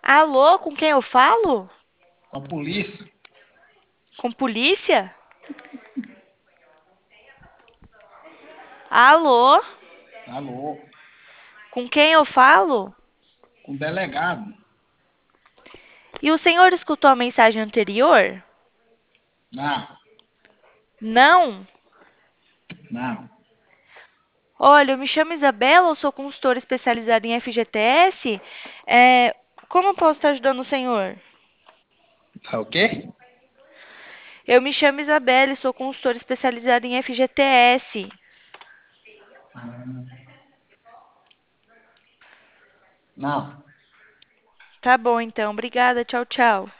Alô, com quem eu falo? Com a polícia. Com polícia? Alô, Alô, com quem eu falo? com o delegado. E o senhor escutou a mensagem anterior? Não, Não? não. Olha, eu me chamo Isabela, eu sou consultora especializada em FGTS. É, como eu posso estar ajudando o senhor? É o quê? Eu me chamo Isabela e sou consultora especializada em FGTS. Ah, não. Tá bom, então. Obrigada. Tchau, tchau.